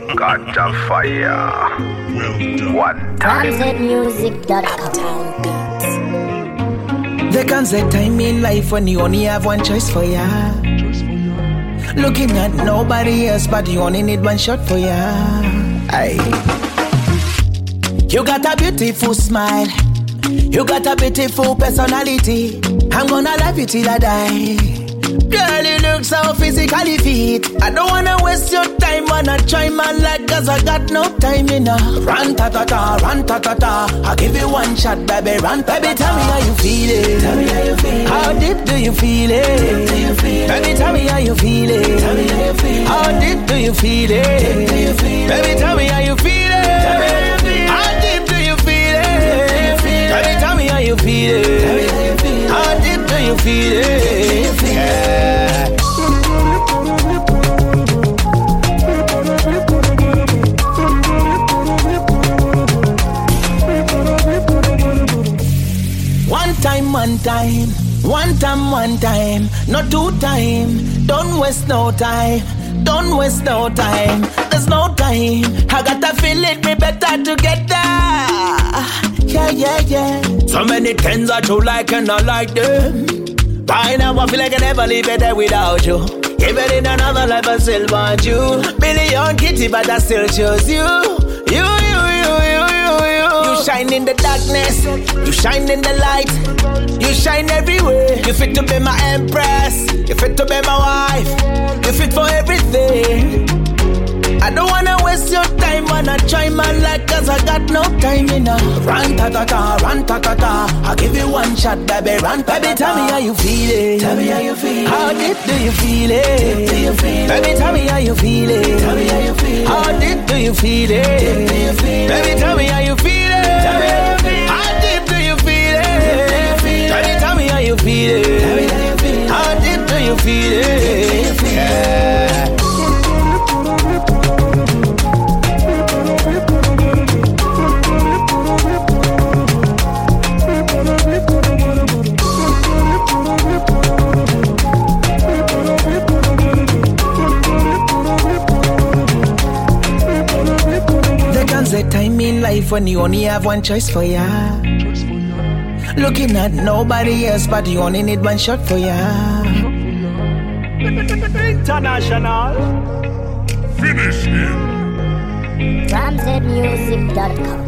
Ganja fire. Well done. One time. TransitMusic.com. There comes a time in life when you only have one choice for ya. Looking at nobody else, but you only need one shot for ya. Aye. You got a beautiful smile. You got a beautiful personality. I'm gonna love you till I die. Girl, you look so physically fit. I don't wanna waste your time. Wanna try my luck, cause I got no time, you know. Run-ta-ta-ta, run-ta-ta-ta. I'll give you one shot, baby, run. Baby, tell me how you feel it. Tell me how you feel. How deep do you feel it? Deep do you feel. Baby, tell me how you feel it. Tell me how you feel. How deep do you feel it? Deep do you feel. Baby, tell me how you feel it. Tell me how you feel. How deep do you feel it? Deep do you feel. Baby, tell me how you feel it. Tell me how you feel. How deep do you feel it? Yeah. One time, not two time. Don't waste no time. Don't waste no time. There's no time. I gotta feel it, we better together. Yeah. So many things that you like and I like them. Right now I feel like I never leave it there without you. Even in another life I still want you. Billion kitty but I still choose you. You shine in the darkness. You shine in the light. You shine everywhere. You fit to be my empress. You fit to be my wife. You fit for everything. I don't wanna waste your time. Wanna try my luck, cause I got no time, you know. Run-ta-ta-ta, run-ta-ta-ta. I'll give you one shot, baby, run. Baby, tell me how you feel it. Tell me how you feel. How deep do you feel it? Deep do you feel. Baby, tell me how you feel it. Tell me how you feel. How deep do you feel it? Deep do you feel. Baby, tell me how you feel it. Tell me how you feel. How deep do you feel it? Deep do you feel. Baby, tell me how you feel it. Tell me how you feel. How deep do you feel it? Deep do you feel. Yeah. There's a time in life when you only have one choice for ya. Looking at nobody else, but you only need one shot for ya. International. Finish him. TransitMusic.com.